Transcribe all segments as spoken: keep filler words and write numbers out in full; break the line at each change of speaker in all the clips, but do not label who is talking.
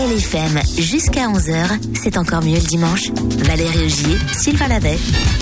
L F M jusqu'à onze heures, c'est encore mieux le dimanche. Valérie Augier, Sylvain Lavet.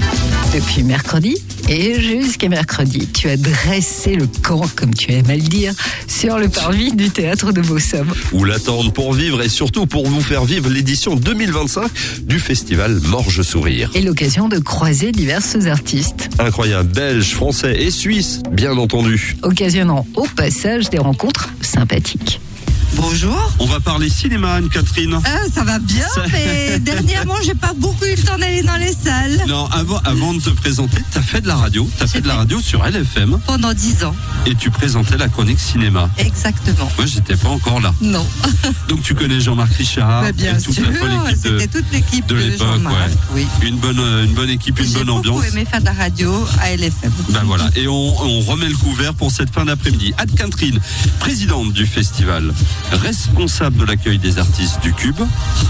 Depuis mercredi et jusqu'à mercredi, tu as dressé le camp, comme tu aimes à le dire, sur le parvis du théâtre de Beausomme.
Où l'attendent pour vivre et surtout pour vous faire vivre l'édition deux mille vingt-cinq du festival Morge Sourire.
Et l'occasion de croiser diverses artistes.
Incroyable, belges, français et suisses, bien entendu.
Occasionnant au passage des rencontres sympathiques.
Bonjour.
On va parler cinéma, Anne-Catherine.
Ah, ça va bien,
ça...
mais dernièrement, j'ai pas beaucoup eu le temps d'aller dans les salles.
Non, avant, avant de te présenter, t'as fait de la radio. T'as fait de la radio sur L F M.
Pendant dix ans.
Et tu présentais la chronique cinéma.
Exactement.
Moi, j'étais pas encore là.
Non.
Donc, tu connais Jean-Marc Richard.
Bah bien
et toute
sûr,
la folle équipe de,
c'était toute l'équipe
de,
de
l'époque.
Jean-Marc.
Ouais.
Oui.
Une bonne, une bonne équipe, une
j'ai
bonne ambiance.
J'ai beaucoup aimé faire de la radio à L F M.
Ben voilà. Et on, on remet le couvert pour cette fin d'après-midi. Anne-Catherine, présidente du festival, responsable de l'accueil des artistes du Cube,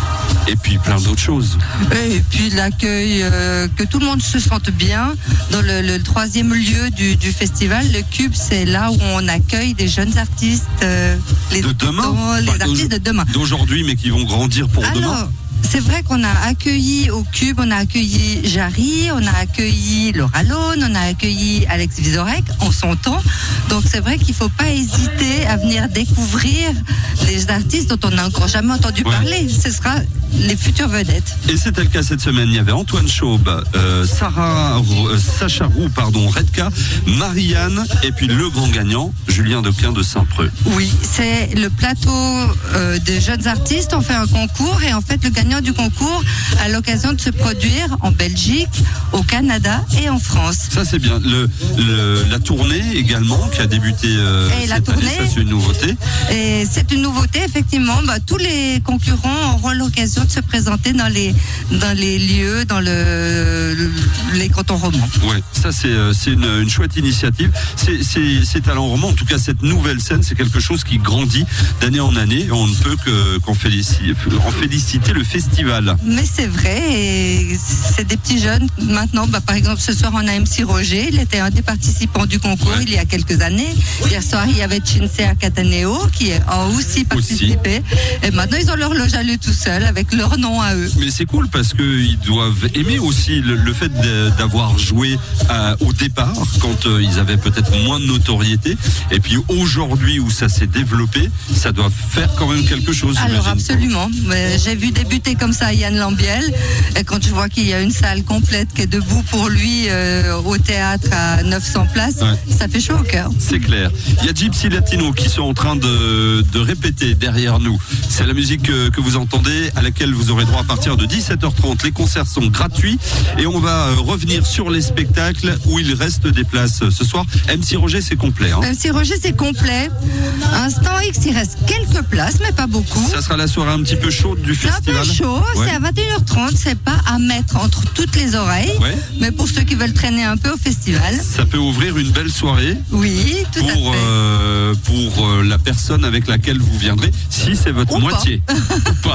et puis plein d'autres choses.
Et puis l'accueil, euh, que tout le monde se sente bien dans le, le troisième lieu du, du festival. Le Cube, c'est là où on accueille des jeunes artistes, euh, les,
de demain,
les
enfin,
artistes de demain.
D'aujourd'hui, mais qui vont grandir pour
Alors,
demain.
C'est vrai qu'on a accueilli au Cube, on a accueilli Jarry, on a accueilli Laura Lone, on a accueilli Alex Vizorek en son temps. Donc c'est vrai qu'il ne faut pas hésiter à venir découvrir les artistes dont on n'a encore jamais entendu
ouais.
parler. Ce sera les futures vedettes.
Et c'était le cas cette semaine. Il y avait Antoine Chaube, euh, Sarah, euh, Sacha Roux, pardon, Redka, Marianne, et puis le grand gagnant, Julien Doquin de Saint-Preux.
Oui, c'est le plateau euh, des jeunes artistes. On fait un concours et en fait le gagnant du concours a l'occasion de se produire en Belgique, au Canada et en France.
Ça c'est bien. Le, le, la tournée également qui a débuté euh,
et
cette
la tournée,
année, ça c'est une nouveauté.
Et c'est une nouveauté effectivement. Bah, tous les concurrents auront l'occasion de se présenter dans les dans les lieux, dans le, le les cantons romans.
Ouais, ça c'est c'est une, une chouette initiative. C'est c'est c'est talent roman. En tout cas cette nouvelle scène, c'est quelque chose qui grandit d'année en année. Et on ne peut que qu'en féliciter, en féliciter le festival.
Mais c'est vrai, et c'est des petits jeunes. Maintenant, bah, par exemple, ce soir, on a M C Roger. Il était un des participants du concours ouais. il y a quelques années. Hier soir, il y avait Chinsea Cataneo qui a aussi participé. Aussi. Et maintenant, ils ont leur loge à eux tout seuls avec leur nom à eux.
Mais c'est cool parce qu'ils doivent aimer aussi le, le fait de, d'avoir joué à, au départ quand euh, ils avaient peut-être moins de notoriété. Et puis aujourd'hui où ça s'est développé, ça doit faire quand même quelque chose.
Alors absolument. Mais j'ai vu débuter comme ça Yann Lambiel. Et quand je vois qu'il y a une salle complète qui est debout pour lui euh, au théâtre à neuf cents places, ouais. ça fait chaud au cœur.
C'est clair. Il y a Gypsy Latino qui sont en train de, de répéter derrière nous. C'est la musique que, que vous entendez, à laquelle vous aurez droit à partir de dix-sept heures trente. Les concerts sont gratuits et on va revenir sur les spectacles où il reste des places ce soir. M C Roger, c'est complet. Hein.
M C Roger, c'est complet. Instant X, il reste quelques places, mais pas beaucoup.
Ça sera la soirée un petit peu chaude du
c'est
festival.
C'est un peu chaud, ouais. C'est à vingt et une heures trente, c'est pas à mettre entre toutes les oreilles,
ouais.
mais pour ceux qui veulent traîner un peu au festival.
Ça peut ouvrir une belle soirée.
Oui, tout
pour,
à fait.
Euh, pour euh, la personne avec laquelle vous viendrez, si c'est votre
Ou
moitié.
Pas.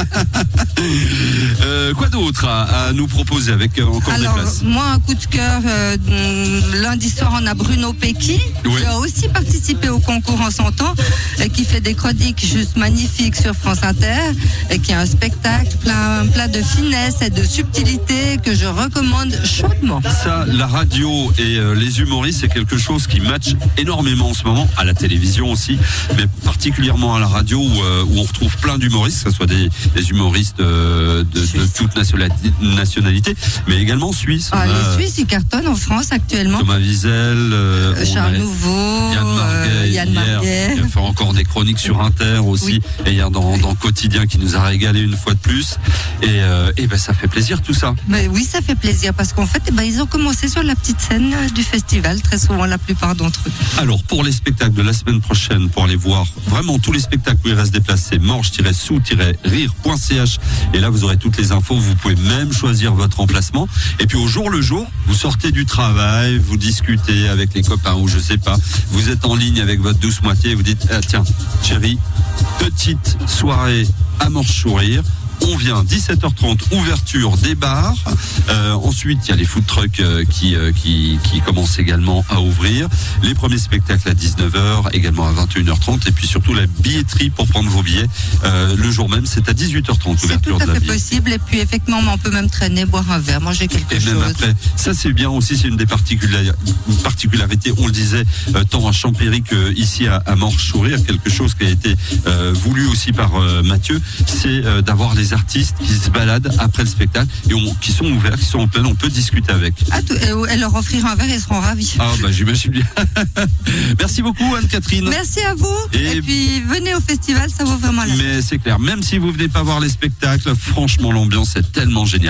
euh, quoi d'autre à, à nous proposer avec euh, encore
Alors,
des places?
Moi, un coup de cœur, euh, lundi soir, on a Bruno Pecky,
oui.
qui a aussi participé au concours en son temps, et qui fait des chroniques juste magnifiques sur France Inter, et qui a un spectacle plein, plein de finesse et de subtilité que je recommande chaudement.
Ça, la radio et euh, les humoristes, c'est quelque chose qui match énormément en ce moment, à la télévision aussi, mais particulièrement à la radio où, euh, où on retrouve plein d'humoristes, que ce soit des, des humoristes euh, de, de toute nationalité, mais également suisses.
Ah,
a,
les Suisses, ils cartonnent en France actuellement.
Thomas Wiesel, euh,
Charles Nouveau,
Yann Marguet,
euh, Yann Marguet.
Il a fait encore des chroniques sur Inter aussi, oui. Et hier dans, dans Quotidien qui nous a régalé une fois de plus. Et, euh, et ben ça fait plaisir tout ça.
Mais oui, ça fait plaisir parce qu'en fait, eh ben, ils ont commencé sur la petite scène du festival, très souvent la plupart d'entre eux.
Alors pour les spectacles de la semaine prochaine, pour aller voir vraiment tous les spectacles où il reste des places, c'est morge tiret sous tiret rire point c h. Et là vous aurez toutes les infos, vous pouvez même choisir votre emplacement. Et puis au jour le jour, vous sortez du travail, vous discutez avec les copains ou je sais pas, vous êtes en ligne avec votre douce moitié et vous dites ah, tiens chérie, petite soirée à Morge Sourire. on vient. dix-sept heures trente, ouverture des bars. Euh, ensuite, il y a les food trucks euh, qui, euh, qui, qui commencent également à ouvrir. Les premiers spectacles à dix-neuf heures, également à vingt et une heures trente. Et puis surtout la billetterie pour prendre vos billets. Euh, le jour même, c'est à dix-huit heures trente,
C'est
ouverture
tout à
de la
fait
billetterie.
possible. Et puis effectivement, on peut même traîner, boire un verre, manger quelque
Et
chose.
même après, ça c'est bien aussi, c'est une des particulari- une particularités, on le disait, euh, tant à Champéry qu'ici à, à Morche-Sourire, quelque chose qui a été euh, voulu aussi par euh, Mathieu, c'est euh, d'avoir les artistes qui se baladent après le spectacle et on, qui sont ouverts, qui sont en plein, on peut discuter avec.
Ah, tout- et, et leur offrir un verre, ils seront ravis.
Ah bah j'imagine bien. Merci beaucoup Anne-Catherine.
Merci à vous.
Et-
Et, puis venez au festival, ça vaut vraiment la peine.
Mais c'est clair, même si vous venez pas voir les spectacles, franchement l'ambiance est tellement géniale.